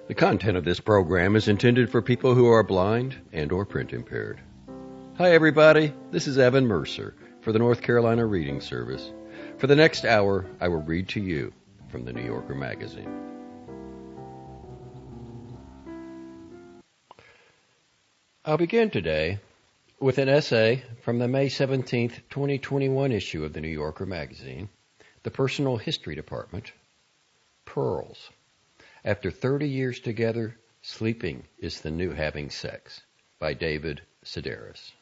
The content of this program is intended for people who are blind and or print impaired. Hi everybody, this is Evan Mercer for the North Carolina Reading Service. For the next hour, I will read to you from the New Yorker magazine. I'll begin today with an essay from the May 17th, 2021 issue of the New Yorker magazine, the Personal History Department, Pearls. After 30 years together, sleeping is the new having sex, by David Sedaris.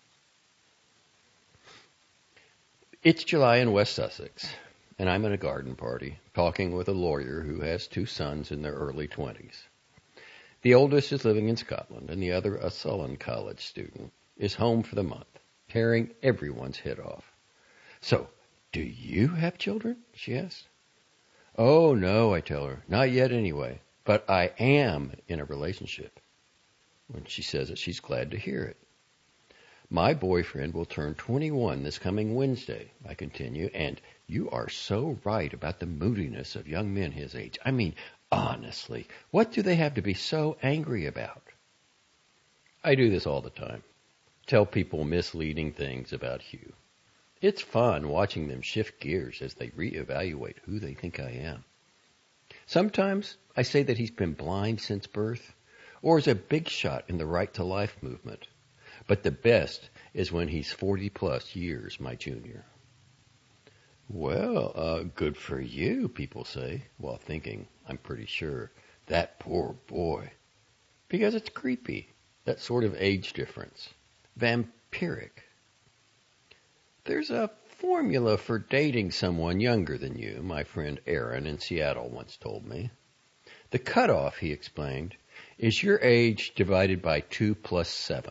It's July in West Sussex, and I'm at a garden party, talking with a lawyer who has two sons in their early 20s. The oldest is living in Scotland, and the other, a Sullen College student, is home for the month, tearing everyone's head off. "So, do you have children?" she asks. "Oh, no," I tell her. "Not yet anyway. But I am in a relationship." When she says it, she's glad to hear it. "My boyfriend will turn 21 this coming Wednesday," I continue, "and you are so right about the moodiness of young men his age. I mean, honestly, what do they have to be so angry about?" I do this all the time. Tell people misleading things about Hugh. It's fun watching them shift gears as they reevaluate who they think I am. Sometimes I say that he's been blind since birth, or is a big shot in the Right to Life movement. But the best is when he's 40-plus years my junior. "Well, good for you," people say, while thinking, I'm pretty sure, that poor boy. Because it's creepy, that sort of age difference. Vampiric. There's a formula for dating someone younger than you, my friend Aaron in Seattle once told me. The cutoff, he explained, is your age divided by 2 plus 7.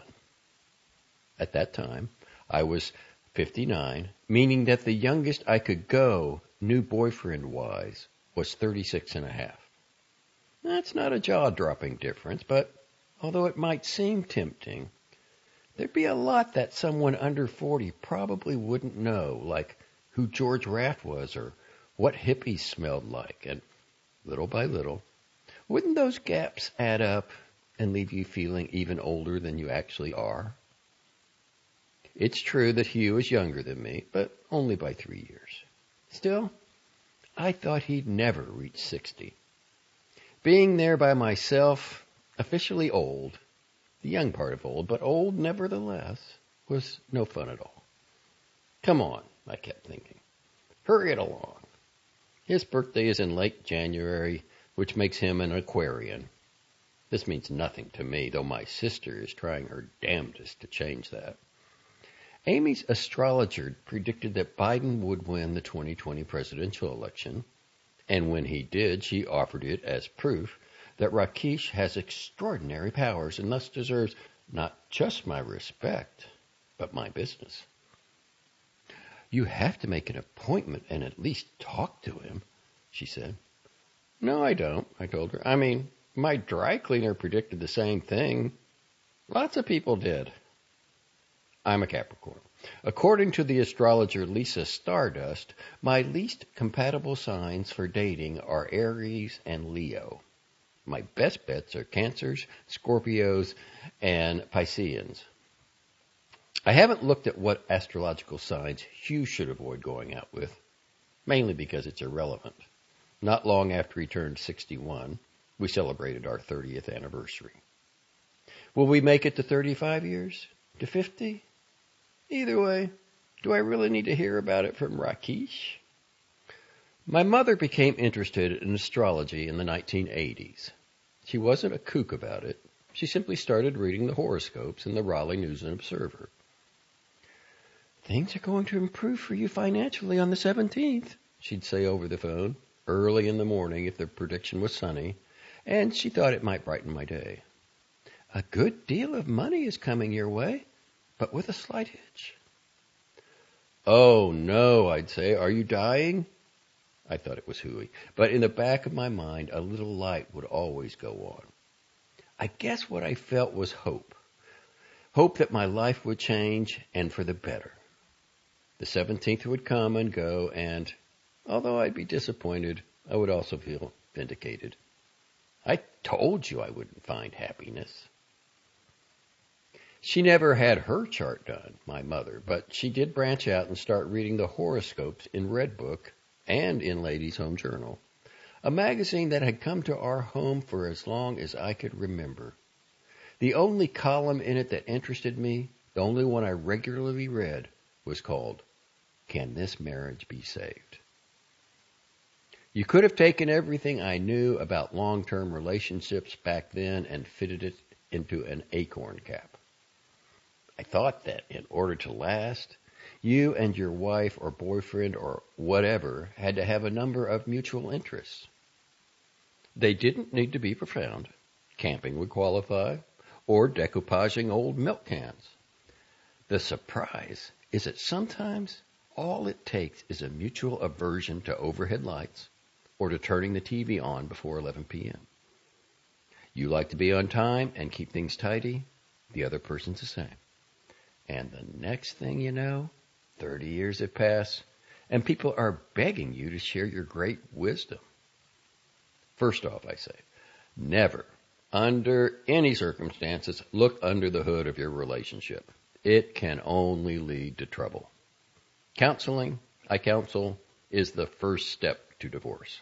At that time, I was 59, meaning that the youngest I could go, new boyfriend-wise, was 36 and a half. That's not a jaw-dropping difference, but although it might seem tempting, there'd be a lot that someone under 40 probably wouldn't know, like who George Raft was or what hippies smelled like. And little by little, wouldn't those gaps add up and leave you feeling even older than you actually are? It's true that Hugh is younger than me, but only by 3 years. Still, I thought he'd never reach 60. Being there by myself, officially old, the young part of old, but old nevertheless, was no fun at all. Come on, I kept thinking. Hurry it along. His birthday is in late January, which makes him an Aquarian. This means nothing to me, though my sister is trying her damnedest to change that. Amy's astrologer predicted that Biden would win the 2020 presidential election, and when he did, she offered it as proof that Rakesh has extraordinary powers and thus deserves not just my respect, but my business. "You have to make an appointment and at least talk to him," she said. "No, I don't," I told her. "I mean, my dry cleaner predicted the same thing. Lots of people did." I'm a Capricorn. According to the astrologer Lisa Stardust, my least compatible signs for dating are Aries and Leo. My best bets are Cancers, Scorpios, and Pisceans. I haven't looked at what astrological signs Hugh should avoid going out with, mainly because it's irrelevant. Not long after he turned 61, we celebrated our 30th anniversary. Will we make it to 35 years? To 50? Either way, do I really need to hear about it from Rakesh? My mother became interested in astrology in the 1980s. She wasn't a kook about it. She simply started reading the horoscopes in the Raleigh News and Observer. "Things are going to improve for you financially on the 17th, she'd say over the phone, early in the morning if the prediction was sunny, and she thought it might brighten my day. "A good deal of money is coming your way, but with a slight hitch." "Oh, no," I'd say. "Are you dying?" I thought it was hooey, but in the back of my mind, a little light would always go on. I guess what I felt was hope. Hope that my life would change, and for the better. The 17th would come and go, and although I'd be disappointed, I would also feel vindicated. I told you I wouldn't find happiness. She never had her chart done, my mother, but she did branch out and start reading the horoscopes in Redbook and in Ladies' Home Journal, a magazine that had come to our home for as long as I could remember. The only column in it that interested me, the only one I regularly read, was called, "Can This Marriage Be Saved?" You could have taken everything I knew about long-term relationships back then and fitted it into an acorn cap. I thought that in order to last, you and your wife or boyfriend or whatever had to have a number of mutual interests. They didn't need to be profound. Camping would qualify, or decoupaging old milk cans. The surprise is that sometimes all it takes is a mutual aversion to overhead lights or to turning the TV on before 11 p.m. You like to be on time and keep things tidy. The other person's the same. And the next thing you know, 30 years have passed, and people are begging you to share your great wisdom. First off, I say, never, under any circumstances, look under the hood of your relationship. It can only lead to trouble. Counseling, I counsel, is the first step to divorce.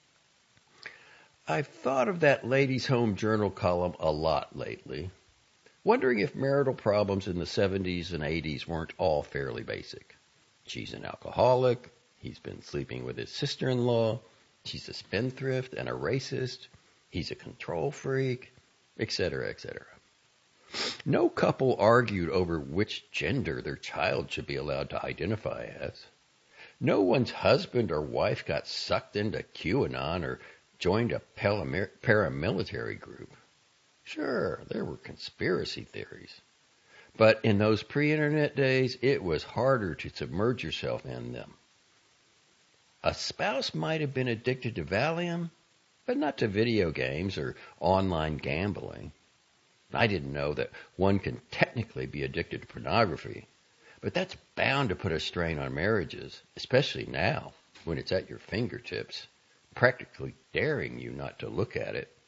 I've thought of that Ladies' Home Journal column a lot lately, wondering if marital problems in the 70s and 80s weren't all fairly basic. She's an alcoholic, he's been sleeping with his sister-in-law, she's a spendthrift and a racist, he's a control freak, etc., etc. No couple argued over which gender their child should be allowed to identify as. No one's husband or wife got sucked into QAnon or joined a paramilitary group. Sure, there were conspiracy theories. But in those pre-internet days, it was harder to submerge yourself in them. A spouse might have been addicted to Valium, but not to video games or online gambling. I didn't know that one can technically be addicted to pornography, but that's bound to put a strain on marriages, especially now when it's at your fingertips, practically daring you not to look at it.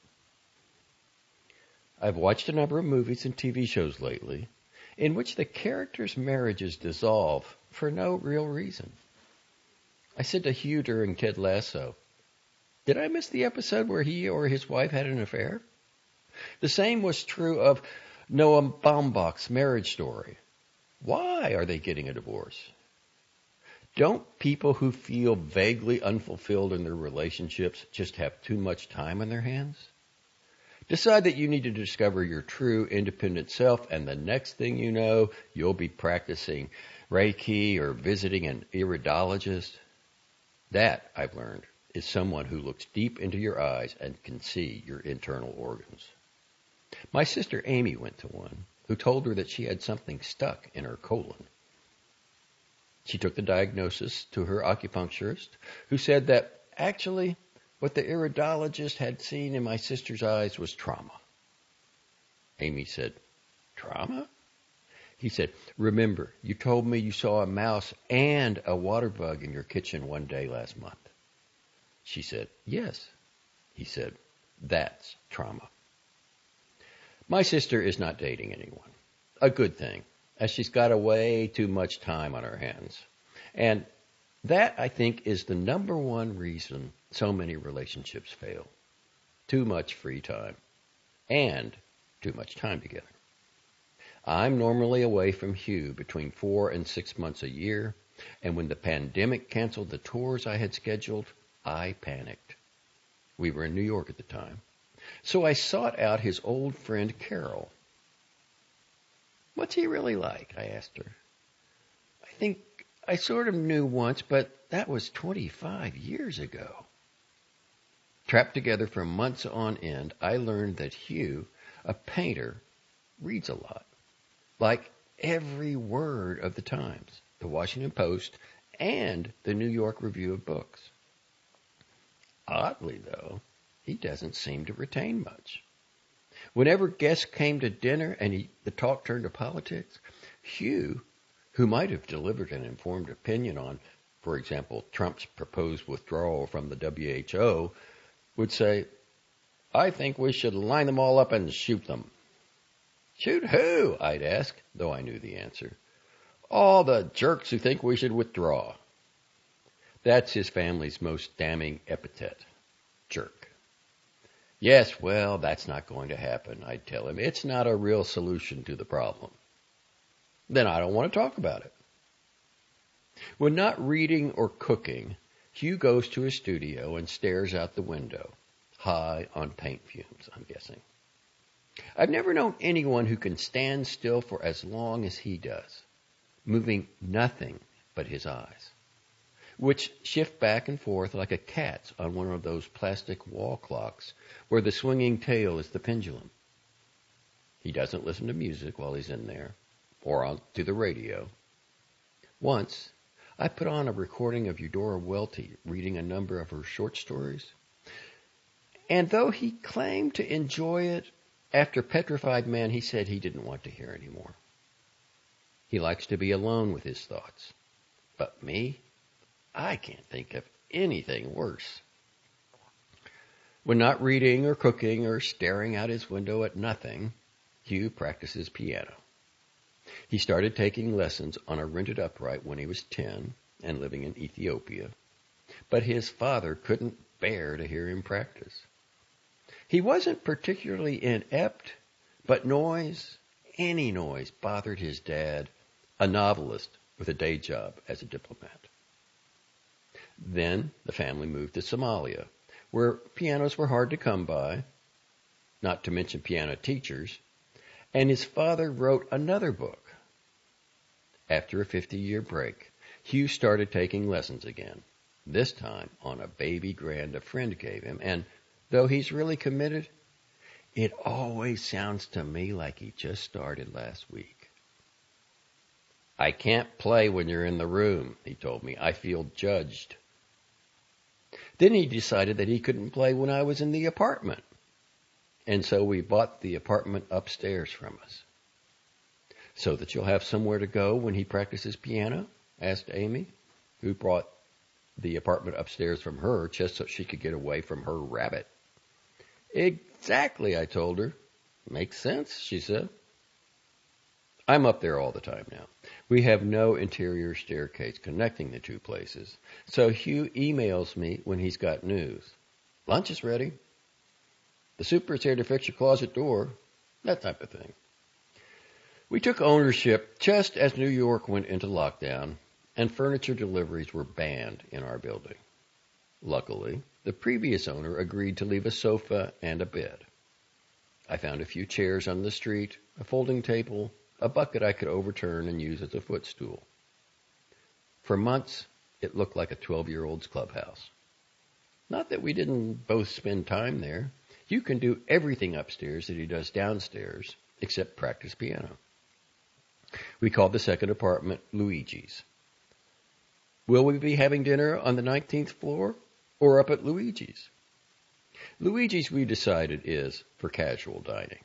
I've watched a number of movies and TV shows lately in which the characters' marriages dissolve for no real reason. I said to Hugh during Ted Lasso, did I miss the episode where he or his wife had an affair? The same was true of Noah Baumbach's Marriage Story. Why are they getting a divorce? Don't people who feel vaguely unfulfilled in their relationships just have too much time on their hands? Decide that you need to discover your true independent self, and the next thing you know, you'll be practicing Reiki or visiting an iridologist. That, I've learned, is someone who looks deep into your eyes and can see your internal organs. My sister Amy went to one who told her that she had something stuck in her colon. She took the diagnosis to her acupuncturist, who said that actually what the iridologist had seen in my sister's eyes was trauma. Amy said, trauma? He said, remember, you told me you saw a mouse and a water bug in your kitchen one day last month. She said, yes. He said, that's trauma. My sister is not dating anyone. A good thing, as she's got way too much time on her hands. And that, I think, is the number one reason so many relationships fail. Too much free time. And too much time together. I'm normally away from Hugh between 4 and 6 months a year, and when the pandemic canceled the tours I had scheduled, I panicked. We were in New York at the time. So I sought out his old friend Carol. What's he really like? I asked her. I think I sort of knew once, but that was 25 years ago. Trapped together for months on end, I learned that Hugh, a painter, reads a lot. Like every word of the Times, the Washington Post, and the New York Review of Books. Oddly, though, he doesn't seem to retain much. Whenever guests came to dinner and the talk turned to politics, Hugh, who might have delivered an informed opinion on, for example, Trump's proposed withdrawal from the WHO, would say, I think we should line them all up and shoot them. Shoot who? I'd ask, though I knew the answer. All the jerks who think we should withdraw. That's his family's most damning epithet. Jerk. Yes, well, that's not going to happen, I'd tell him. It's not a real solution to the problem. Then I don't want to talk about it. When not reading or cooking, Hugh goes to his studio and stares out the window, high on paint fumes, I'm guessing. I've never known anyone who can stand still for as long as he does, moving nothing but his eyes, which shift back and forth like a cat's on one of those plastic wall clocks where the swinging tail is the pendulum. He doesn't listen to music while he's in there, or on to the radio. Once, I put on a recording of Eudora Welty reading a number of her short stories, and though he claimed to enjoy it, after Petrified Man, he said he didn't want to hear anymore. He likes to be alone with his thoughts. But me, I can't think of anything worse. When not reading or cooking or staring out his window at nothing, Hugh practices piano. He started taking lessons on a rented upright when he was 10 and living in Ethiopia, but his father couldn't bear to hear him practice. He wasn't particularly inept, but noise, any noise, bothered his dad, a novelist with a day job as a diplomat. Then the family moved to Somalia, where pianos were hard to come by, not to mention piano teachers, and his father wrote another book. After a 50-year break, Hugh started taking lessons again, this time on a baby grand a friend gave him, and though he's really committed, it always sounds to me like he just started last week. I can't play when you're in the room, he told me. I feel judged. Then he decided that he couldn't play when I was in the apartment. And so we bought the apartment upstairs from us. So that you'll have somewhere to go when he practices piano? Asked Amy, who brought the apartment upstairs from her just so she could get away from her rabbit. Exactly, I told her. Makes sense, she said. I'm up there all the time now. We have no interior staircase connecting the two places, so Hugh emails me when he's got news. Lunch is ready. The super's here to fix your closet door. That type of thing. We took ownership just as New York went into lockdown, and furniture deliveries were banned in our building. Luckily, the previous owner agreed to leave a sofa and a bed. I found a few chairs on the street, a folding table, a bucket I could overturn and use as a footstool. For months, it looked like a 12-year-old's clubhouse. Not that we didn't both spend time there. You can do everything upstairs that he does downstairs, except practice piano. We called the second apartment Luigi's. Will we be having dinner on the 19th floor or up at Luigi's? Luigi's, we decided, is for casual dining.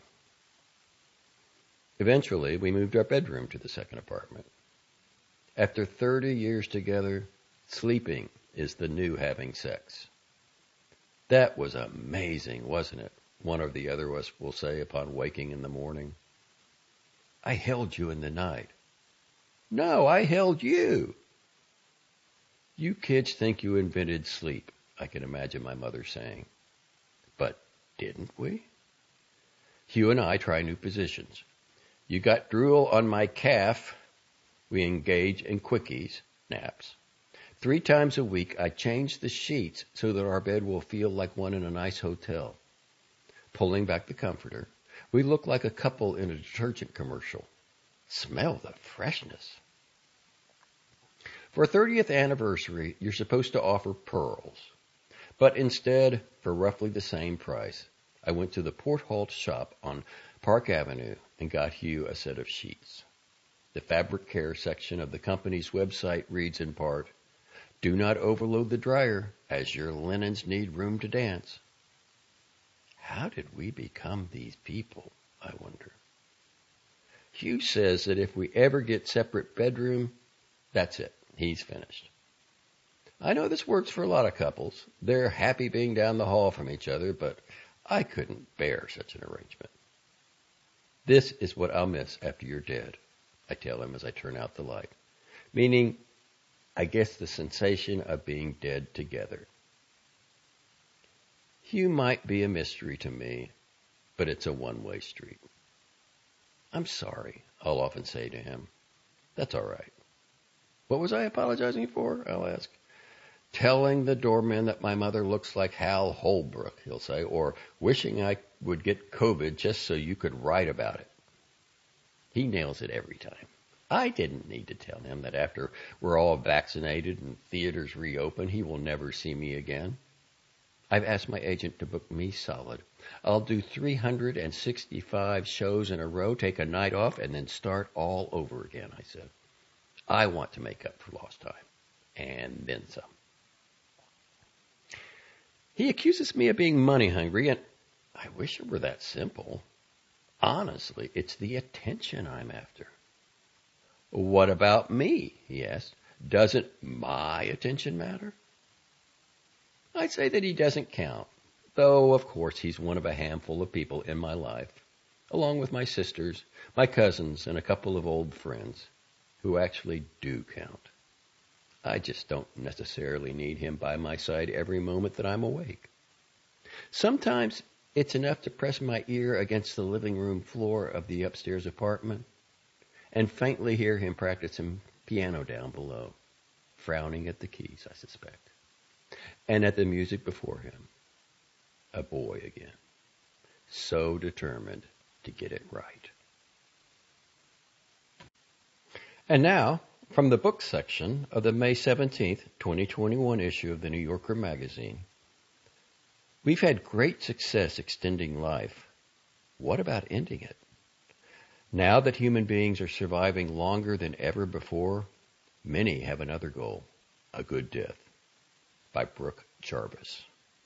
Eventually, we moved our bedroom to the second apartment. After 30 years together, sleeping is the new having sex. That was amazing, wasn't it? One or the other of us will say upon waking in the morning. I held you in the night. No, I held you. You kids think you invented sleep, I can imagine my mother saying. But didn't we? Hugh and I try new positions. You got drool on my calf. We engage in quickies, naps. 3 times a week, I change the sheets so that our bed will feel like one in a nice hotel. Pulling back the comforter, we look like a couple in a detergent commercial. Smell the freshness. For a 30th anniversary, you're supposed to offer pearls. But instead, for roughly the same price, I went to the Port Halt shop on Park Avenue and got Hugh a set of sheets. The fabric care section of the company's website reads in part, "Do not overload the dryer, as your linens need room to dance." How did we become these people, I wonder? Hugh says that if we ever get separate bedroom, that's it. He's finished. I know this works for a lot of couples. They're happy being down the hall from each other, but I couldn't bear such an arrangement. This is what I'll miss after you're dead, I tell him as I turn out the light. Meaning, I guess the sensation of being dead together. Hugh might be a mystery to me, but it's a one-way street. I'm sorry, I'll often say to him. That's all right. What was I apologizing for? I'll ask. Telling the doorman that my mother looks like Hal Holbrook, he'll say, or wishing I would get COVID just so you could write about it. He nails it every time. I didn't need to tell him that after we're all vaccinated and theaters reopen, he will never see me again. I've asked my agent to book me solid. I'll do 365 shows in a row, take a night off, and then start all over again, I said. I want to make up for lost time. And then some. He accuses me of being money hungry, and I wish it were that simple. Honestly, it's the attention I'm after. What about me? He asked. Doesn't my attention matter? I'd say that he doesn't count, though, of course, he's one of a handful of people in my life, along with my sisters, my cousins, and a couple of old friends, who actually do count. I just don't necessarily need him by my side every moment that I'm awake. Sometimes it's enough to press my ear against the living room floor of the upstairs apartment and faintly hear him practicing piano down below, frowning at the keys, I suspect, and at the music before him. A boy again, so determined to get it right. And now, from the book section of the May 17th, 2021 issue of the New Yorker magazine, we've had great success extending life. What about ending it? Now that human beings are surviving longer than ever before, many have another goal, a good death, by Brooke Jarvis.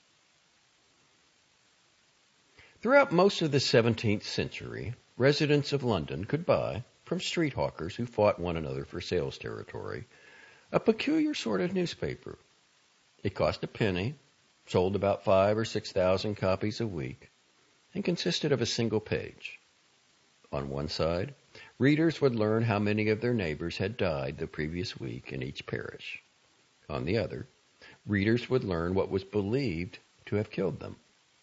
Throughout most of the 17th century, residents of London could buy, from street hawkers who fought one another for sales territory, a peculiar sort of newspaper. It cost a penny, sold about 5,000 or 6,000 copies a week, and consisted of a single page. On one side, readers would learn how many of their neighbors had died the previous week in each parish. On the other, readers would learn what was believed to have killed them.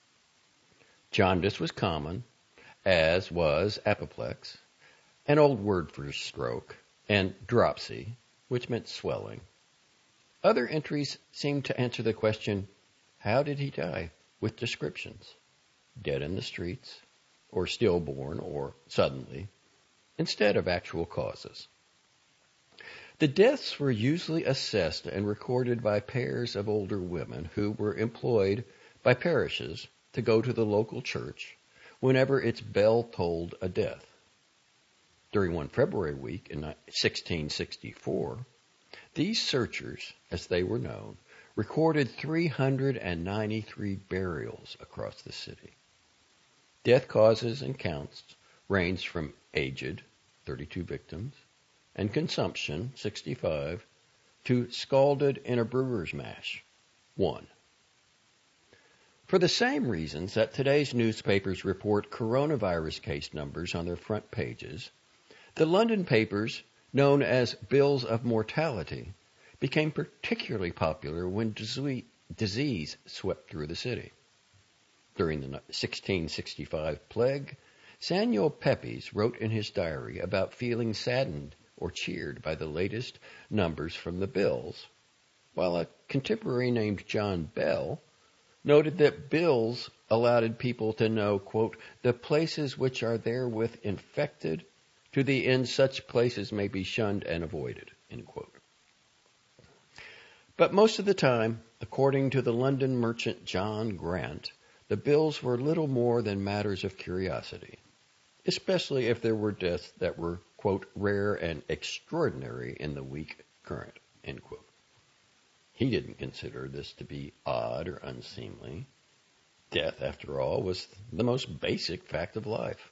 Jaundice was common, as was apoplex, an old word for stroke, and dropsy, which meant swelling. Other entries seemed to answer the question, how did he die, with descriptions, dead in the streets, or stillborn, or suddenly, instead of actual causes. The deaths were usually assessed and recorded by pairs of older women who were employed by parishes to go to the local church whenever its bell tolled a death. During one February week in 1664, these searchers, as they were known, recorded 393 burials across the city. Death causes and counts ranged from aged, 32 victims, and consumption, 65, to scalded in a brewer's mash, 1. For the same reasons that today's newspapers report coronavirus case numbers on their front pages, the London papers, known as bills of mortality, became particularly popular when disease swept through the city. During the 1665 plague, Samuel Pepys wrote in his diary about feeling saddened or cheered by the latest numbers from the bills, while a contemporary named John Bell noted that bills allowed people to know, quote, the places which are therewith infected, to the end such places may be shunned and avoided, end quote. But most of the time, according to the London merchant John Grant, the bills were little more than matters of curiosity, especially if there were deaths that were, quote, rare and extraordinary in the week current, end quote. He didn't consider this to be odd or unseemly. Death, after all, was the most basic fact of life.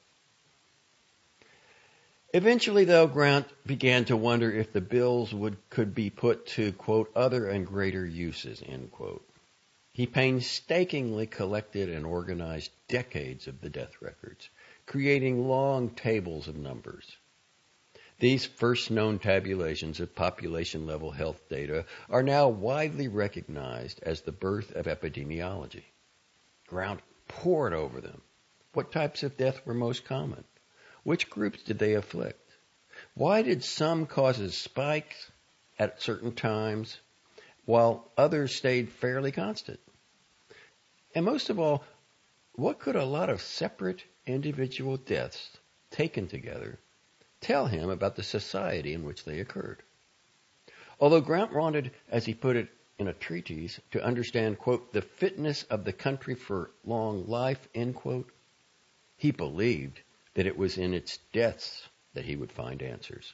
Eventually, though, Grant began to wonder if the bills could be put to, quote, other and greater uses, end quote. He painstakingly collected and organized decades of the death records, creating long tables of numbers. These first known tabulations of population-level health data are now widely recognized as the birth of epidemiology. Ground poured over them. What types of death were most common? Which groups did they afflict? Why did some causes spike at certain times while others stayed fairly constant? And most of all, what could a lot of separate individual deaths taken together tell him about the society in which they occurred? Although Grant wanted, as he put it in a treatise, to understand, quote, the fitness of the country for long life, end quote, he believed that it was in its deaths that he would find answers.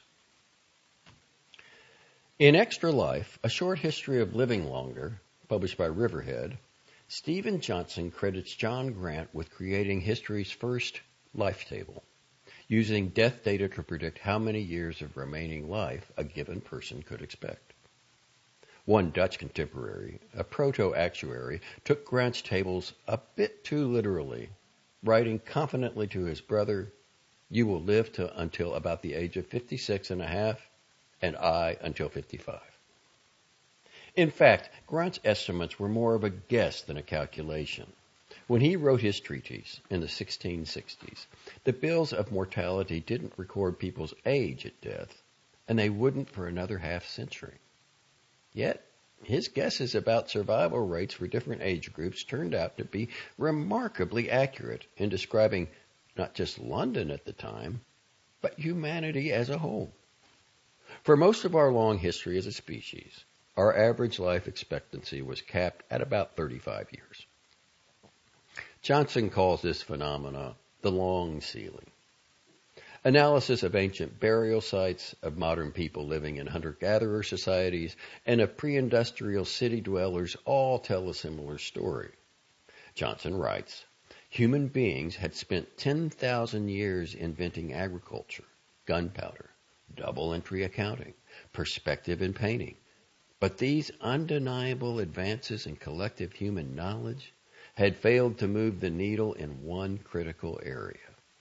In Extra Life, A Short History of Living Longer, published by Riverhead, Stephen Johnson credits John Grant with creating history's first life table, using death data to predict how many years of remaining life a given person could expect. One Dutch contemporary, a proto-actuary, took Grant's tables a bit too literally, writing confidently to his brother, "You will live until about the age of 56 and a half, and I until 55. In fact, Grant's estimates were more of a guess than a calculation. When he wrote his treatise in the 1660s, the bills of mortality didn't record people's age at death, and they wouldn't for another half century. Yet, his guesses about survival rates for different age groups turned out to be remarkably accurate in describing not just London at the time, but humanity as a whole. For most of our long history as a species, our average life expectancy was capped at about 35 years. Johnson calls this phenomena the long ceiling. Analysis of ancient burial sites, of modern people living in hunter-gatherer societies, and of pre-industrial city dwellers all tell a similar story. Johnson writes, human beings had spent 10,000 years inventing agriculture, gunpowder, double entry accounting, perspective and painting. But these undeniable advances in collective human knowledge had failed to move the needle in one critical area.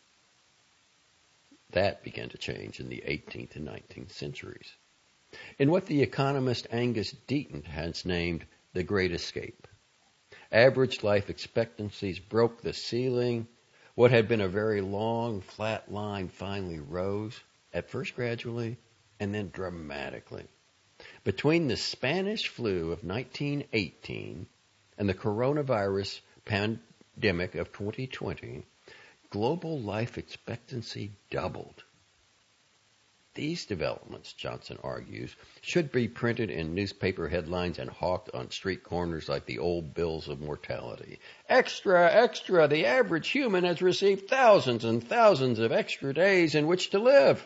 That began to change in the 18th and 19th centuries, in what the economist Angus Deaton has named the Great Escape. Average life expectancies broke the ceiling. What had been a very long, flat line finally rose, at first gradually, and then dramatically. Between the Spanish flu of 1918 and the coronavirus pandemic of 2020, global life expectancy doubled. These developments, Johnson argues, should be printed in newspaper headlines and hawked on street corners like the old bills of mortality. Extra, extra, the average human has received thousands and thousands of extra days in which to live.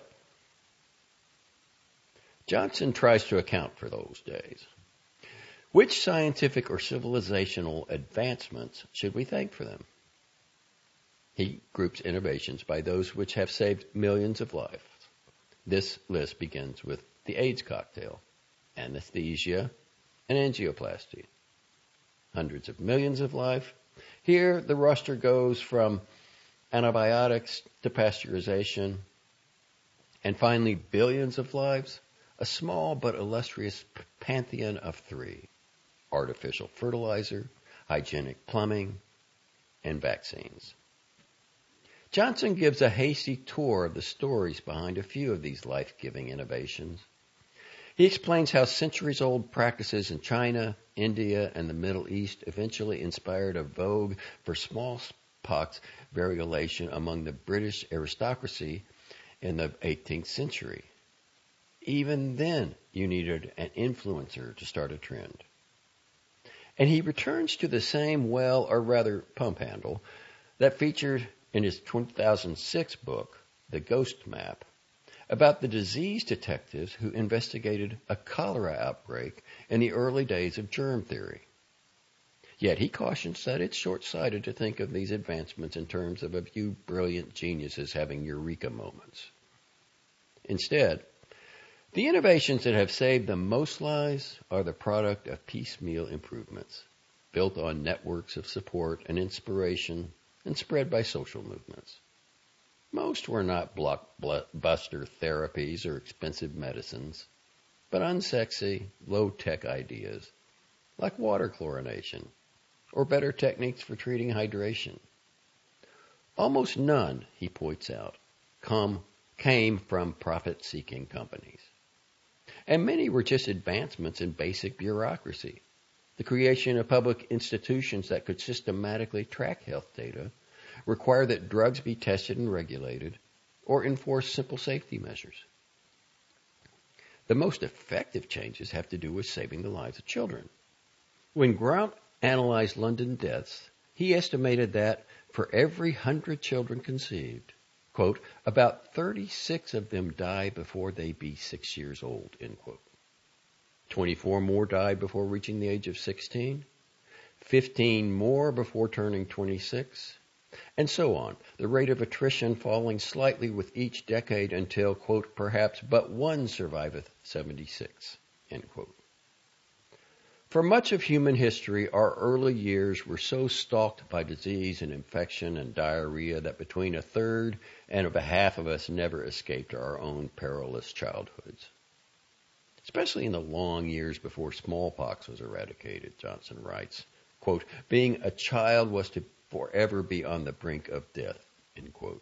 Johnson tries to account for those days. Which scientific or civilizational advancements should we thank for them? He groups innovations by those which have saved millions of lives. This list begins with the AIDS cocktail, anesthesia, and angioplasty. Hundreds of millions of lives. Here, the roster goes from antibiotics to pasteurization, and finally, billions of lives, a small but illustrious pantheon of three: artificial fertilizer, hygienic plumbing, and vaccines. Johnson gives a hasty tour of the stories behind a few of these life-giving innovations. He explains how centuries-old practices in China, India, and the Middle East eventually inspired a vogue for smallpox variolation among the British aristocracy in the 18th century. Even then, you needed an influencer to start a trend. And he returns to the same well, or rather pump handle, that featured in his 2006 book, The Ghost Map, about the disease detectives who investigated a cholera outbreak in the early days of germ theory. Yet he cautions that it's short-sighted to think of these advancements in terms of a few brilliant geniuses having eureka moments. Instead, the innovations that have saved the most lives are the product of piecemeal improvements. built on networks of support and inspiration and spread by social movements. Most were not blockbuster therapies or expensive medicines, but unsexy, low-tech ideas like water chlorination or better techniques for treating hydration. Almost none, he points out, came from profit-seeking companies. And many were just advancements in basic bureaucracy, the creation of public institutions that could systematically track health data, require that drugs be tested and regulated, or enforce simple safety measures. The most effective changes have to do with saving the lives of children. When Graunt analyzed London deaths, he estimated that for every 100 children conceived, quote, about 36 of them die before they be 6 years old, end quote. 24 more died before reaching the age of 16, 15 more before turning 26, and so on, the rate of attrition falling slightly with each decade until, quote, perhaps but one surviveth 76, end quote. For much of human history, our early years were so stalked by disease and infection and diarrhea that between a third and a half of us never escaped our own perilous childhoods. Especially in the long years before smallpox was eradicated, Johnson writes, quote, being a child was to forever be on the brink of death, end quote.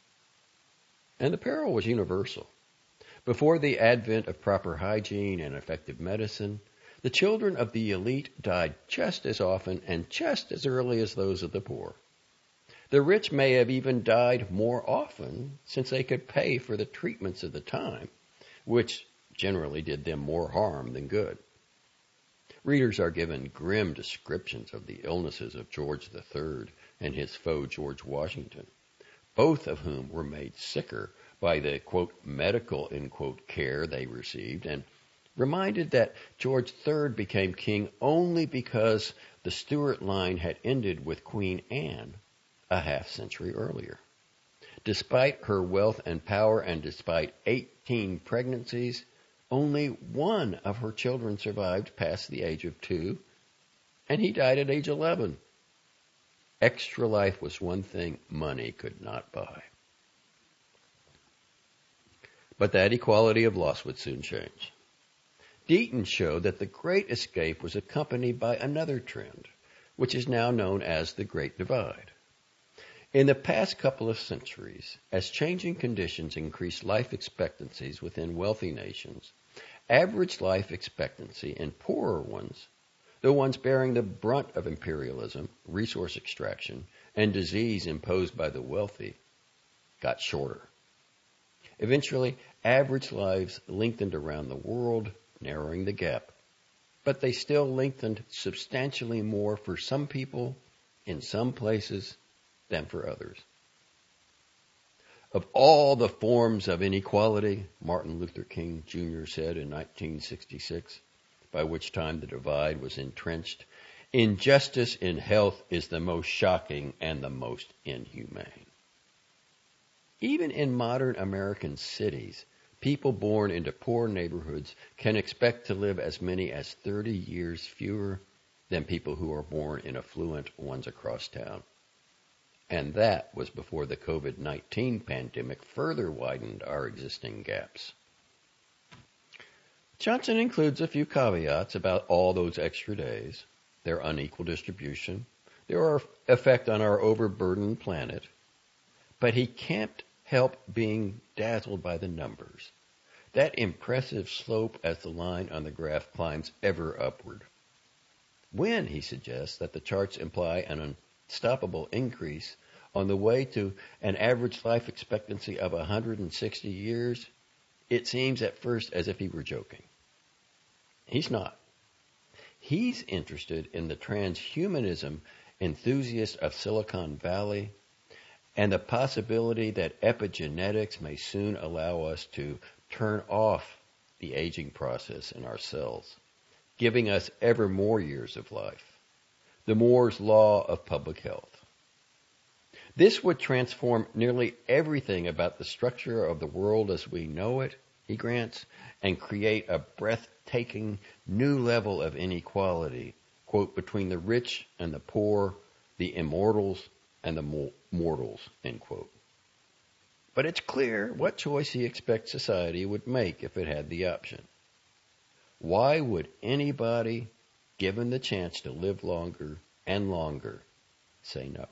And the peril was universal. Before the advent of proper hygiene and effective medicine, the children of the elite died just as often and just as early as those of the poor. The rich may have even died more often since they could pay for the treatments of the time, which generally did them more harm than good. Readers are given grim descriptions of the illnesses of George III and his foe George Washington, both of whom were made sicker by the, quote, medical, end quote, care they received, and reminded that George III became king only because the Stuart line had ended with Queen Anne a half-century earlier. Despite her wealth and power and despite 18 pregnancies, only one of her children survived past the age of 2, and he died at age 11. Extra life was one thing money could not buy. But that equality of loss would soon change. Deaton showed that the Great Escape was accompanied by another trend, which is now known as the Great Divide. In the past couple of centuries, as changing conditions increased life expectancies within wealthy nations, average life expectancy in poorer ones, the ones bearing the brunt of imperialism, resource extraction, and disease imposed by the wealthy, got shorter. Eventually, average lives lengthened around the world, narrowing the gap. But they still lengthened substantially more for some people in some places than for others. Of all the forms of inequality, Martin Luther King Jr. said in 1966, by which time the divide was entrenched, injustice in health is the most shocking and the most inhumane. Even in modern American cities, people born into poor neighborhoods can expect to live as many as 30 years fewer than people who are born in affluent ones across town. And that was before the COVID-19 pandemic further widened our existing gaps. Johnson includes a few caveats about all those extra days, their unequal distribution, their effect on our overburdened planet, but he can't help being dazzled by the numbers. That impressive slope as the line on the graph climbs ever upward. When, he suggests, that the charts imply an unstoppable increase on the way to an average life expectancy of 160 years, it seems at first as if he were joking. He's not. He's interested in the transhumanism enthusiasts of Silicon Valley and the possibility that epigenetics may soon allow us to turn off the aging process in our cells, giving us ever more years of life. The Moore's Law of public health. This would transform nearly everything about the structure of the world as we know it, he grants, and create a breathtaking new level of inequality quote, between the rich and the poor, the immortals and the mortals, end quote. But it's clear what choice he expects society would make if it had the option. Why would anybody, given the chance to live longer and longer, say no?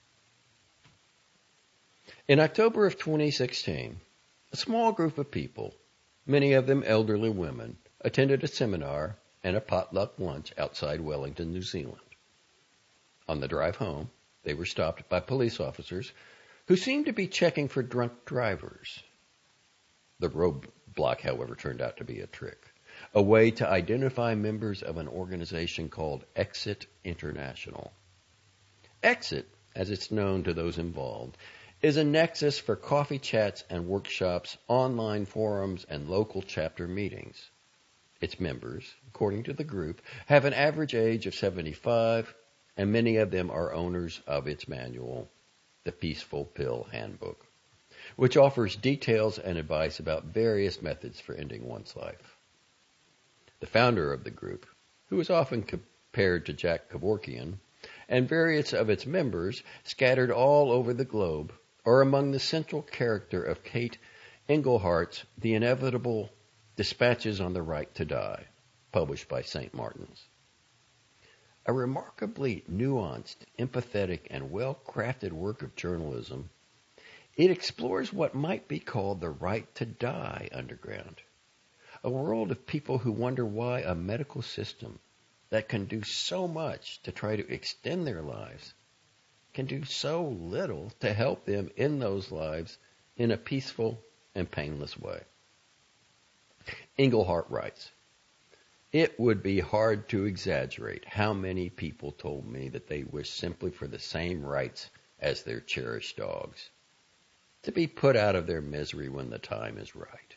In October of 2016, a small group of people, many of them elderly women, attended a seminar and a potluck lunch outside Wellington, New Zealand. On the drive home, they were stopped by police officers who seemed to be checking for drunk drivers. The roadblock, however, turned out to be a trick, a way to identify members of an organization called Exit International. Exit, as it's known to those involved, is a nexus for coffee chats and workshops, online forums, and local chapter meetings. Its members, according to the group, have an average age of 75, and many of them are owners of its manual, The Peaceful Pill Handbook, which offers details and advice about various methods for ending one's life. The founder of the group, who is often compared to Jack Kevorkian, and various of its members, scattered all over the globe, are among the central character of Kate Englehart's The Inevitable Dispatches on the Right to Die, published by St. Martin's. A remarkably nuanced, empathetic, and well-crafted work of journalism, it explores what might be called the right to die underground, a world of people who wonder why a medical system that can do so much to try to extend their lives can do so little to help them end those lives in a peaceful and painless way. Englehart writes, "It would be hard to exaggerate how many people told me that they wish simply for the same rights as their cherished dogs, to be put out of their misery when the time is right."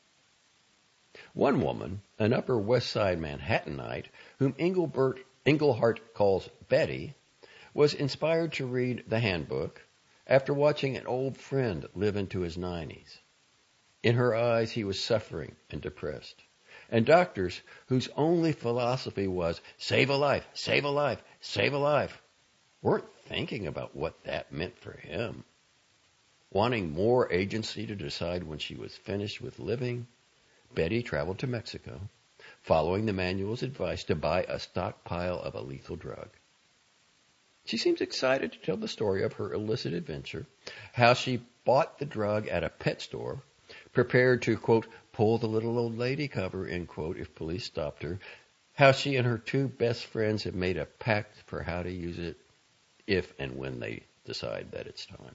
One woman, an Upper West Side Manhattanite, whom Englehart calls Betty, was inspired to read the handbook after watching an old friend live into his 90s. In her eyes, he was suffering and depressed. And doctors, whose only philosophy was, save a life, save a life, save a life, weren't thinking about what that meant for him. Wanting more agency to decide when she was finished with living, Betty traveled to Mexico, following the manual's advice to buy a stockpile of a lethal drug. She seems excited to tell the story of her illicit adventure, how she bought the drug at a pet store, prepared to, quote, pull the little old lady cover, end quote, if police stopped her, how she and her two best friends have made a pact for how to use it if and when they decide that it's time.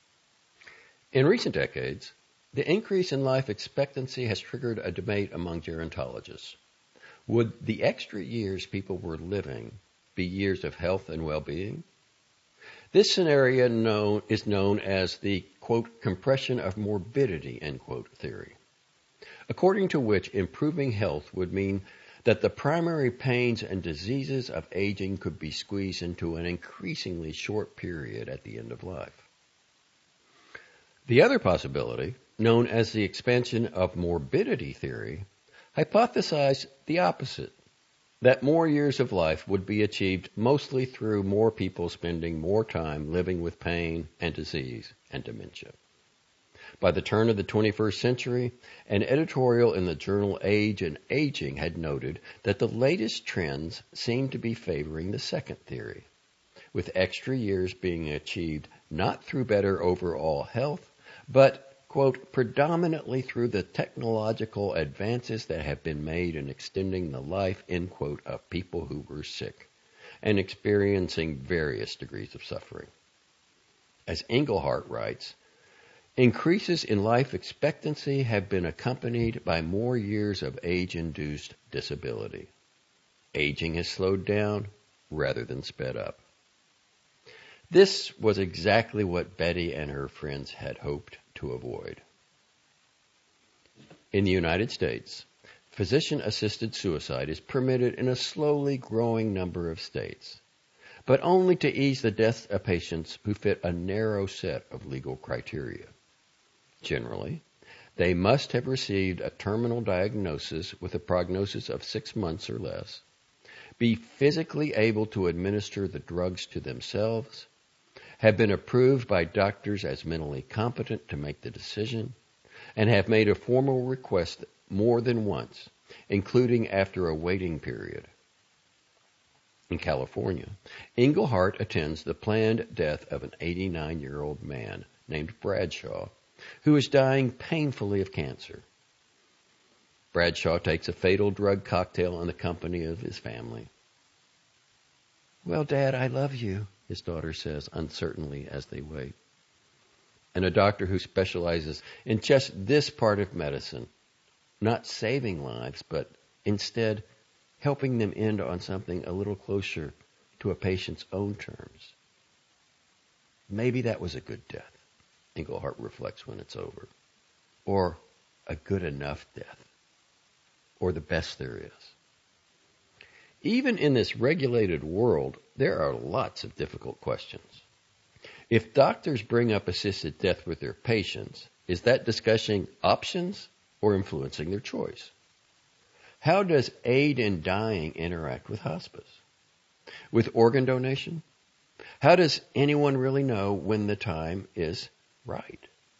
In recent decades, the increase in life expectancy has triggered a debate among gerontologists. Would the extra years people were living be years of health and well-being? This scenario is known as the, quote, compression of morbidity, end quote, theory, according to which improving health would mean that the primary pains and diseases of aging could be squeezed into an increasingly short period at the end of life. The other possibility, known as the expansion of morbidity theory, hypothesized the opposite, that more years of life would be achieved mostly through more people spending more time living with pain and disease and dementia. By the turn of the 21st century, an editorial in the journal Age and Aging had noted that the latest trends seemed to be favoring the second theory, with extra years being achieved not through better overall health, but, quote, predominantly through the technological advances that have been made in extending the life, end quote, of people who were sick and experiencing various degrees of suffering. As Englehart writes, increases in life expectancy have been accompanied by more years of age-induced disability. Aging has slowed down rather than sped up. This was exactly what Betty and her friends had hoped to avoid. In the United States, physician-assisted suicide is permitted in a slowly growing number of states, but only to ease the deaths of patients who fit a narrow set of legal criteria. Generally, they must have received a terminal diagnosis with a prognosis of 6 months or less, be physically able to administer the drugs to themselves, have been approved by doctors as mentally competent to make the decision, and have made a formal request more than once, including after a waiting period. In California, Englehart attends the planned death of an 89-year-old man named Bradshaw, who is dying painfully of cancer. Bradshaw takes a fatal drug cocktail in the company of his family. "Well, Dad, I love you," his daughter says uncertainly as they wait. And a doctor who specializes in just this part of medicine, not saving lives, but instead helping them end on something a little closer to a patient's own terms. Maybe that was a good death, Englehart reflects when it's over. Or a good enough death. Or the best there is. Even in this regulated world, there are lots of difficult questions. If doctors bring up assisted death with their patients, is that discussing options or influencing their choice? How does aid in dying interact with hospice? With organ donation? How does anyone really know when the time is right?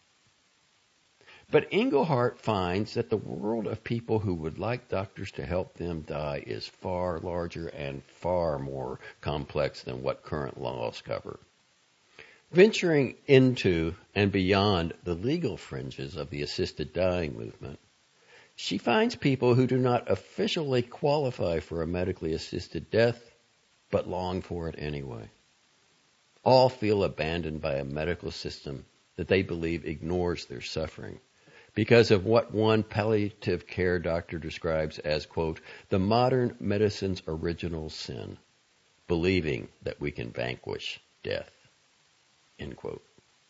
But Englehart finds that the world of people who would like doctors to help them die is far larger and far more complex than what current laws cover. Venturing into and beyond the legal fringes of the assisted dying movement, she finds people who do not officially qualify for a medically assisted death, but long for it anyway. All feel abandoned by a medical system that they believe ignores their suffering, because of what one palliative care doctor describes as, quote, the modern medicine's original sin, believing that we can vanquish death, end quote.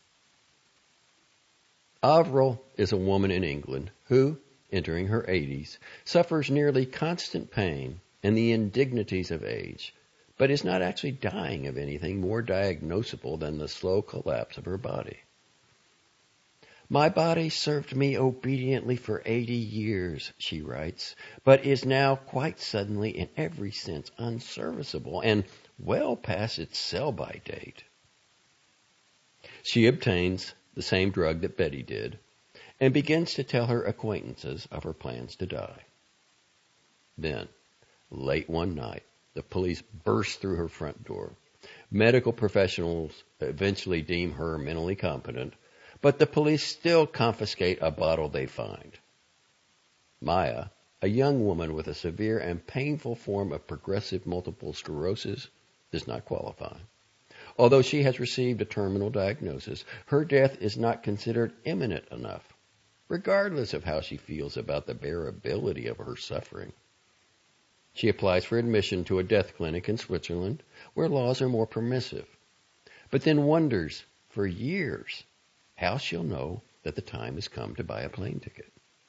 Avril is a woman in England who, entering her 80s, suffers nearly constant pain and the indignities of age, but is not actually dying of anything more diagnosable than the slow collapse of her body. "My body served me obediently for 80 years, she writes, but is now quite suddenly in every sense unserviceable and well past its sell-by date." She obtains the same drug that Betty did and begins to tell her acquaintances of her plans to die. Then, late one night, the police burst through her front door. Medical professionals eventually deem her mentally competent, but the police still confiscate a bottle they find. Maya, a young woman with a severe and painful form of progressive multiple sclerosis, does not qualify. Although she has received a terminal diagnosis, her death is not considered imminent enough, regardless of how she feels about the bearability of her suffering. She applies for admission to a death clinic in Switzerland, where laws are more permissive, but then wonders for years how she'll know that the time has come to buy a plane ticket.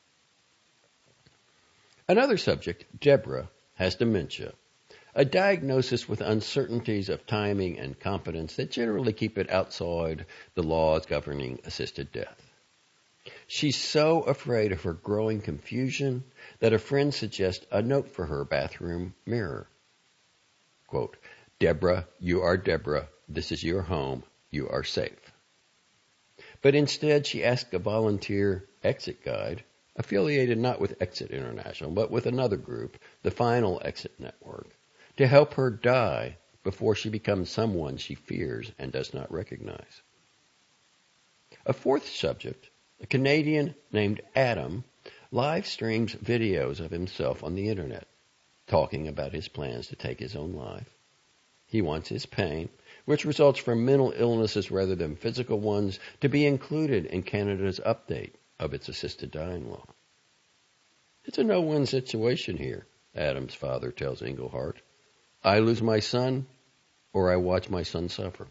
Another subject, Deborah, has dementia, a diagnosis with uncertainties of timing and competence that generally keep it outside the laws governing assisted death. She's so afraid of her growing confusion that a friend suggests a note for her bathroom mirror. Quote, "Deborah, you are Deborah. This is your home. You are safe." But instead, she asked a volunteer exit guide, affiliated not with Exit International, but with another group, the Final Exit Network, to help her die before she becomes someone she fears and does not recognize. A fourth subject, a Canadian named Adam, live streams videos of himself on the internet, talking about his plans to take his own life. He wants his pain, which results from mental illnesses rather than physical ones, to be included in Canada's update of its assisted dying law. "It's a no-win situation here," Adam's father tells Englehart. "I lose my son, or I watch my son suffer."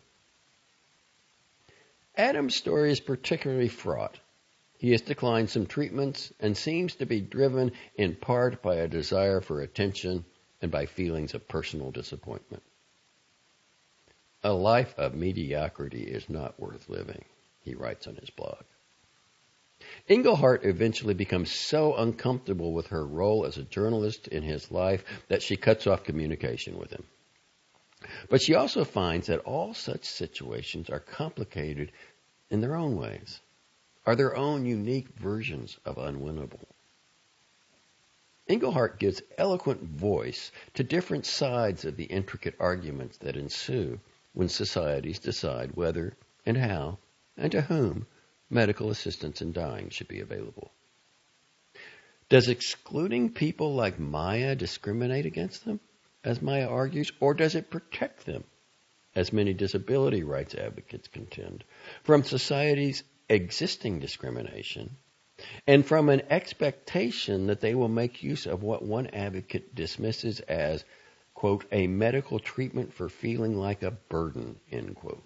Adam's story is particularly fraught. He has declined some treatments and seems to be driven in part by a desire for attention and by feelings of personal disappointment. "A life of mediocrity is not worth living," he writes on his blog. Englehart eventually becomes so uncomfortable with her role as a journalist in his life that she cuts off communication with him. But she also finds that all such situations are complicated in their own ways, are their own unique versions of unwinnable. Englehart gives eloquent voice to different sides of the intricate arguments that ensue when societies decide whether and how and to whom medical assistance in dying should be available. Does excluding people like Maya discriminate against them, as Maya argues, or does it protect them, as many disability rights advocates contend, from society's existing discrimination and from an expectation that they will make use of what one advocate dismisses as, quote, a medical treatment for feeling like a burden, end quote?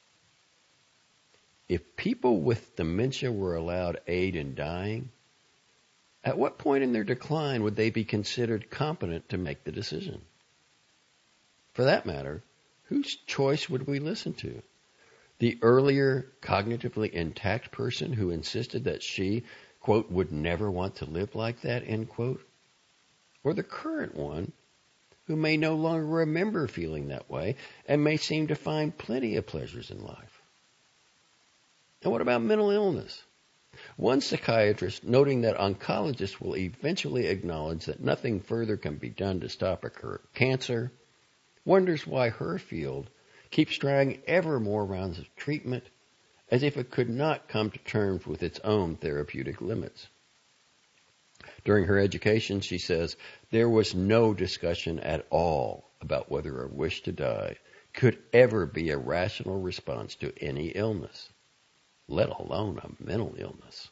If people with dementia were allowed aid in dying, at what point in their decline would they be considered competent to make the decision? For that matter, whose choice would we listen to? The earlier cognitively intact person who insisted that she, quote, would never want to live like that, end quote? Or the current one who may no longer remember feeling that way and may seem to find plenty of pleasures in life? And what about mental illness? One psychiatrist, noting that oncologists will eventually acknowledge that nothing further can be done to stop a cancer, wonders why her field keeps trying ever more rounds of treatment as if it could not come to terms with its own therapeutic limits. During her education, she says, there was no discussion at all about whether a wish to die could ever be a rational response to any illness, let alone a mental illness.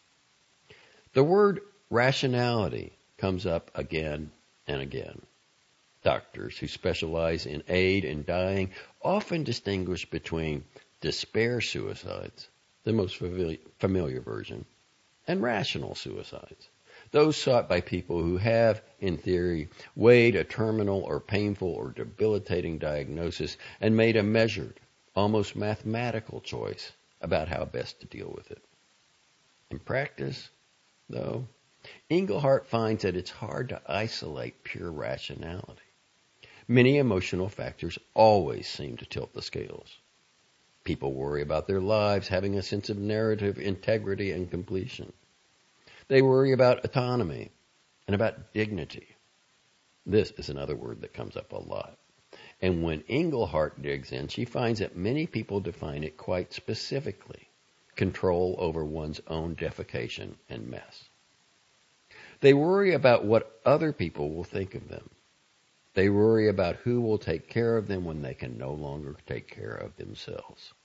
The word rationality comes up again and again. Doctors who specialize in aid in dying often distinguish between despair suicides, the most familiar version, and rational suicides, those sought by people who have, in theory, weighed a terminal or painful or debilitating diagnosis and made a measured, almost mathematical choice about how best to deal with it. In practice, though, Englehart finds that it's hard to isolate pure rationality. Many emotional factors always seem to tilt the scales. People worry about their lives having a sense of narrative integrity and completion. They worry about autonomy and about dignity. This is another word that comes up a lot. And when Englehart digs in, she finds that many people define it quite specifically: control over one's own defecation and mess. They worry about what other people will think of them. They worry about who will take care of them when they can no longer take care of themselves.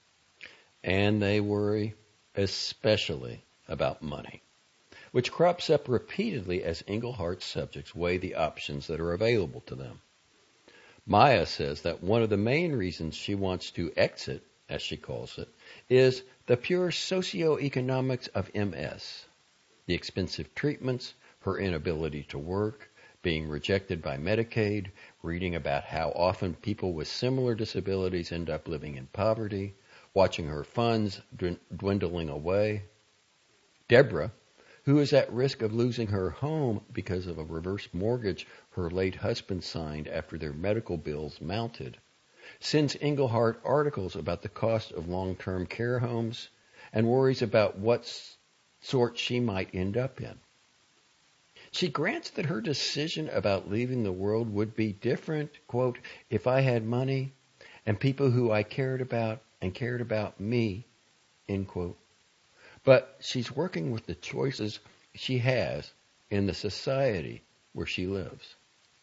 And they worry especially about money, which crops up repeatedly as Englehart's subjects weigh the options that are available to them. Maya says that one of the main reasons she wants to exit, as she calls it, is the pure socioeconomics of MS, the expensive treatments, her inability to work, being rejected by Medicaid, reading about how often people with similar disabilities end up living in poverty, watching her funds dwindling away. Deborah, who is at risk of losing her home because of a reverse mortgage her late husband signed after their medical bills mounted, sends Englehart articles about the cost of long-term care homes and worries about what sort she might end up in. She grants that her decision about leaving the world would be different, quote, if I had money and people who I cared about and cared about me, end quote. But she's working with the choices she has in the society where she lives.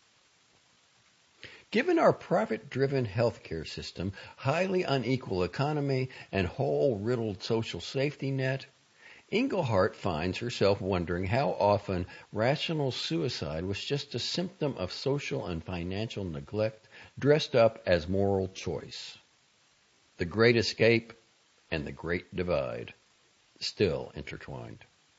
Given our profit-driven healthcare system, highly unequal economy, and hole-riddled social safety net, Englehart finds herself wondering how often rational suicide was just a symptom of social and financial neglect dressed up as moral choice. The Great Escape and the Great Divide, still intertwined.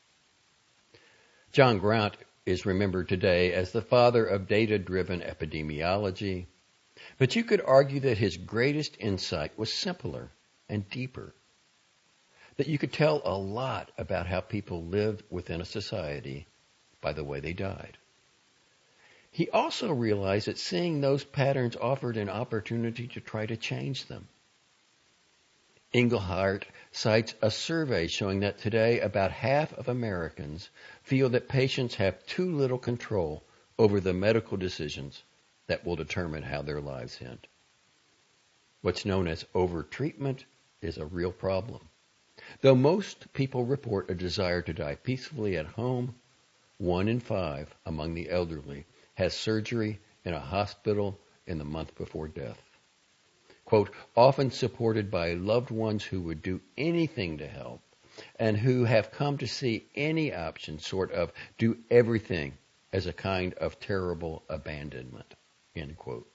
John Grant is remembered today as the father of data-driven epidemiology, but you could argue that his greatest insight was simpler and deeper. that you could tell a lot about how people lived within a society by the way they died. He also realized that seeing those patterns offered an opportunity to try to change them. Engelhardt cites a survey showing that today about half of Americans feel that patients have too little control over the medical decisions that will determine how their lives end. What's known as overtreatment is a real problem. Though most people report a desire to die peacefully at home, 1 in 5 among the elderly has surgery in a hospital in the month before death. Quote, often supported by loved ones who would do anything to help and who have come to see any option sort of do everything as a kind of terrible abandonment, end quote.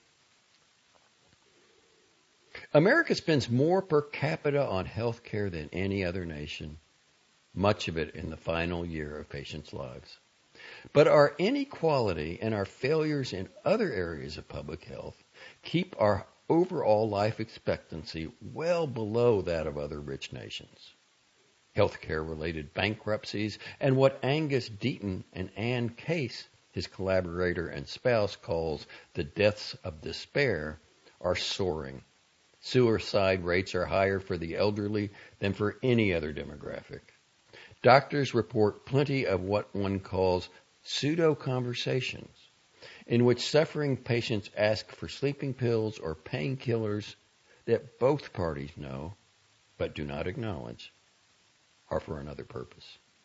America spends more per capita on health care than any other nation, much of it in the final year of patients' lives. But our inequality and our failures in other areas of public health keep our overall life expectancy well below that of other rich nations. Healthcare-related bankruptcies and what Angus Deaton and Anne Case, his collaborator and spouse, calls the deaths of despair, are soaring. Suicide rates are higher for the elderly than for any other demographic. Doctors report plenty of what one calls pseudo-conversations, in which suffering patients ask for sleeping pills or painkillers that both parties know but do not acknowledge are for another purpose.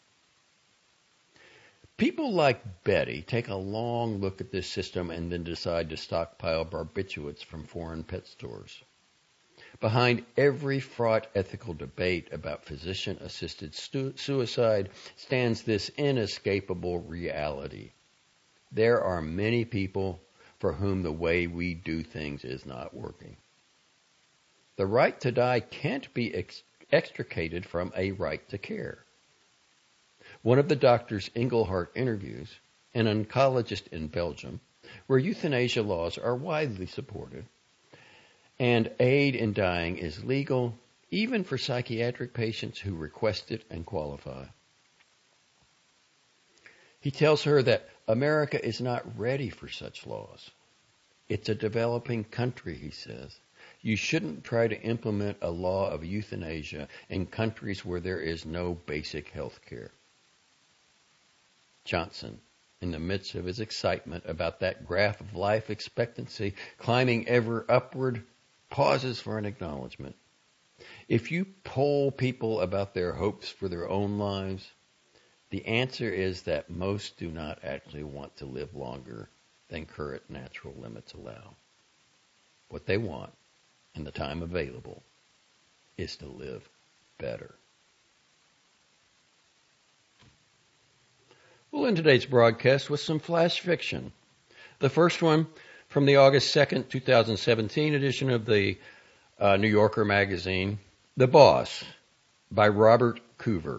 People like Betty take a long look at this system and then decide to stockpile barbiturates from foreign pet stores. Behind every fraught ethical debate about physician-assisted suicide stands this inescapable reality. There are many people for whom the way we do things is not working. The right to die can't be extricated from a right to care. One of the doctors Engelhardt interviews, an oncologist in Belgium, where euthanasia laws are widely supported, and aid in dying is legal even for psychiatric patients who request it and qualify. He tells her that America is not ready for such laws. It's a developing country, he says. You shouldn't try to implement a law of euthanasia in countries where there is no basic health care. Johnson, in the midst of his excitement about that graph of life expectancy climbing ever upward, pauses for an acknowledgement. If you poll people about their hopes for their own lives, the answer is that most do not actually want to live longer than current natural limits allow. What they want, in the time available, is to live better. We'll end today's broadcast with some flash fiction. The first one from the August 2nd, 2017 edition of the New Yorker magazine, The Boss, by Robert Coover.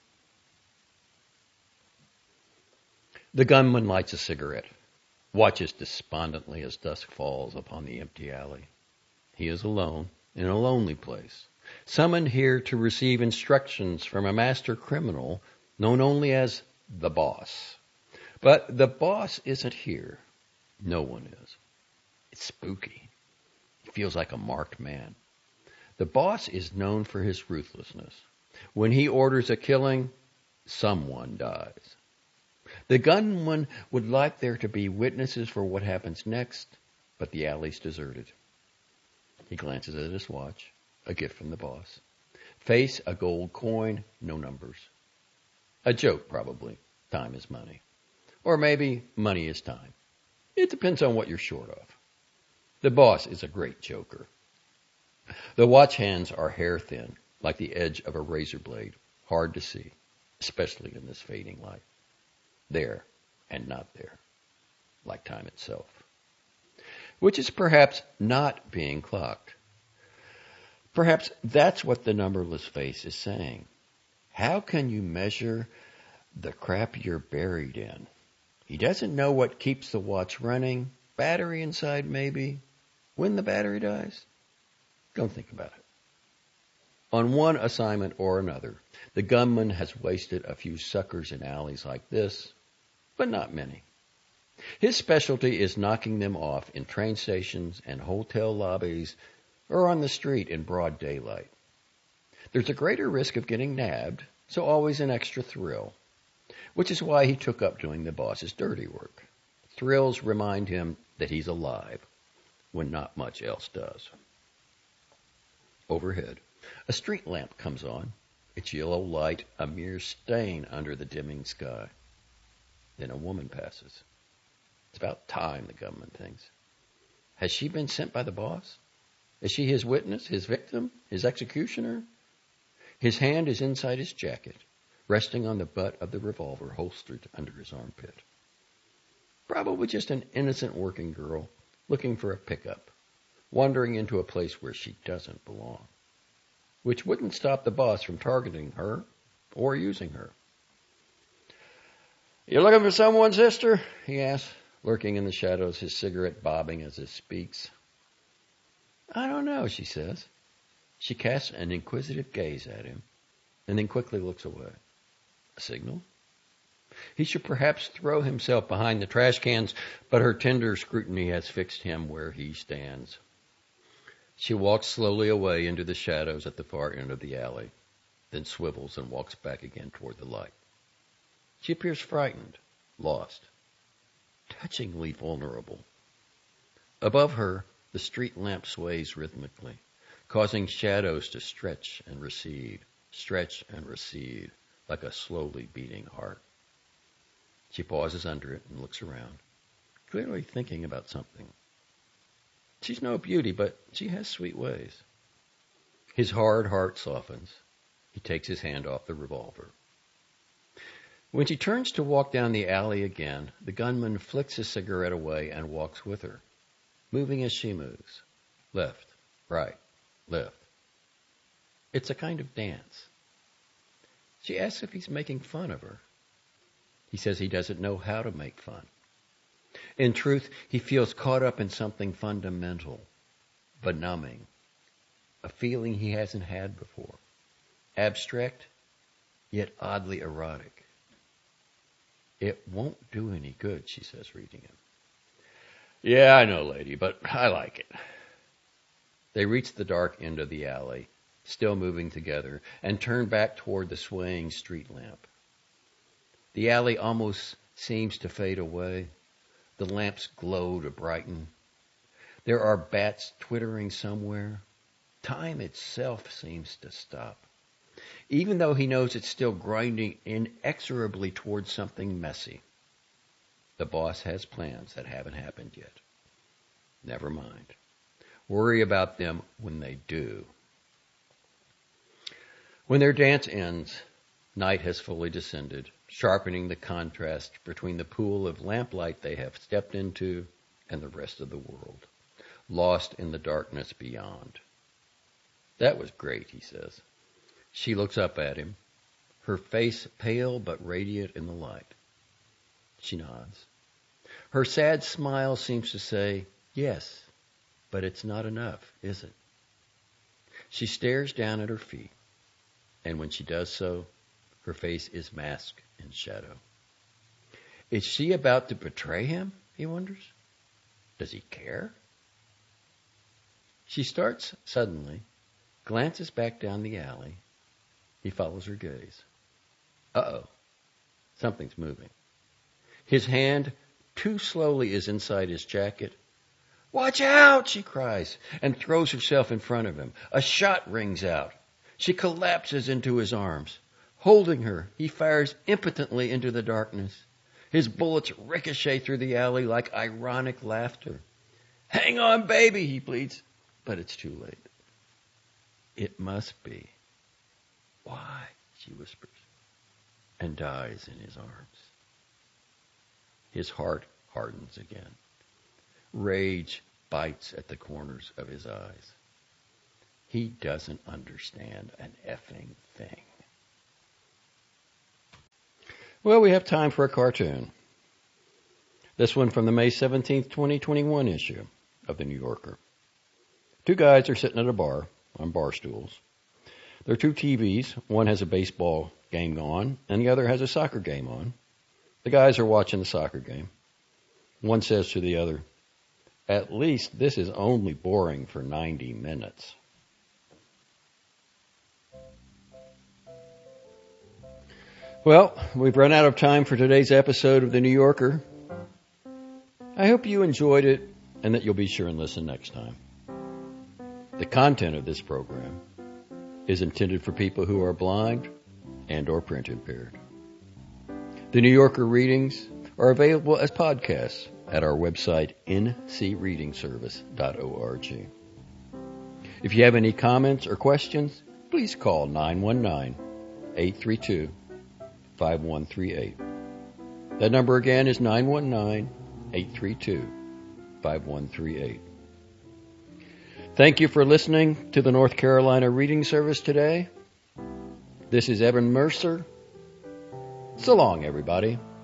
The gunman lights a cigarette, watches despondently as dusk falls upon the empty alley. He is alone, in a lonely place, summoned here to receive instructions from a master criminal known only as the Boss. But the Boss isn't here. No one is. It's spooky. He feels like a marked man. The Boss is known for his ruthlessness. When he orders a killing, someone dies. The gunman would like there to be witnesses for what happens next, but the alley's deserted. He glances at his watch, a gift from the Boss. Face, a gold coin, no numbers. A joke, probably. Time is money. Or maybe money is time. It depends on what you're short of. The Boss is a great joker. The watch hands are hair thin, like the edge of a razor blade, hard to see, especially in this fading light. There and not there, like time itself. Which is perhaps not being clocked. Perhaps that's what the numberless face is saying. How can you measure the crap you're buried in? He doesn't know what keeps the watch running. Battery inside, maybe. When the battery dies? Don't think about it. On one assignment or another, the gunman has wasted a few suckers in alleys like this, but not many. His specialty is knocking them off in train stations and hotel lobbies or on the street in broad daylight. There's a greater risk of getting nabbed, so always an extra thrill, which is why he took up doing the boss's dirty work. Thrills remind him that he's alive when not much else does. Overhead, a street lamp comes on, its yellow light a mere stain under the dimming sky. Then a woman passes. It's about time, the gunman thinks. Has she been sent by the boss? Is she his witness, his victim, his executioner? His hand is inside his jacket, resting on the butt of the revolver holstered under his armpit. Probably just an innocent working girl looking for a pickup, wandering into a place where she doesn't belong, which wouldn't stop the boss from targeting her or using her. "You looking for someone, sister?" he asks, lurking in the shadows, his cigarette bobbing as he speaks. "I don't know," she says. She casts an inquisitive gaze at him, and then quickly looks away. A signal? He should perhaps throw himself behind the trash cans, but her tender scrutiny has fixed him where he stands. She walks slowly away into the shadows at the far end of the alley, then swivels and walks back again toward the light. She appears frightened, lost, touchingly vulnerable. Above her, the street lamp sways rhythmically, causing shadows to stretch and recede, like a slowly beating heart. She pauses under it and looks around, clearly thinking about something. She's no beauty, but she has sweet ways. His hard heart softens. He takes his hand off the revolver. When she turns to walk down the alley again, the gunman flicks his cigarette away and walks with her, moving as she moves. Left, right, left. It's a kind of dance. She asks if he's making fun of her. He says he doesn't know how to make fun. In truth, he feels caught up in something fundamental, benumbing, a feeling he hasn't had before. Abstract, yet oddly erotic. "It won't do any good," she says, reading him. "Yeah, I know, lady, but I like it." They reach the dark end of the alley, still moving together, and turn back toward the swaying street lamp. The alley almost seems to fade away. The lamps glow to brighten. There are bats twittering somewhere. Time itself seems to stop, even though he knows it's still grinding inexorably towards something messy. The boss has plans that haven't happened yet. Never mind. Worry about them when they do. When their dance ends, night has fully descended, sharpening the contrast between the pool of lamplight they have stepped into and the rest of the world, lost in the darkness beyond. "That was great," he says. She looks up at him, her face pale but radiant in the light. She nods. Her sad smile seems to say, "Yes, but it's not enough, is it?" She stares down at her feet, and when she does so, her face is masked in shadow. Is she about to betray him, he wonders? Does he care? She starts suddenly, glances back down the alley. He follows her gaze. Uh-oh. Something's moving. His hand, too slowly, is inside his jacket. "Watch out!" she cries, and throws herself in front of him. A shot rings out. She collapses into his arms. Holding her, he fires impotently into the darkness. His bullets ricochet through the alley like ironic laughter. "Hang on, baby," he pleads, but it's too late. "It must be." "Why?" she whispers, and dies in his arms. His heart hardens again. Rage bites at the corners of his eyes. He doesn't understand an effing thing. Well, we have time for a cartoon. This one from the May 17th, 2021 issue of The New Yorker. Two guys are sitting at a bar on bar stools. There are two TVs. One has a baseball game on, and the other has a soccer game on. The guys are watching the soccer game. One says to the other, "At least this is only boring for 90 minutes." Well, we've run out of time for today's episode of The New Yorker. I hope you enjoyed it and that you'll be sure and listen next time. The content of this program is intended for people who are blind and or print impaired. The New Yorker readings are available as podcasts at our website, ncreadingservice.org. If you have any comments or questions, please call 919-832-5138. That number again is 919-832-5138. Thank you for listening to the North Carolina Reading Service today. This is Evan Mercer. So long, everybody.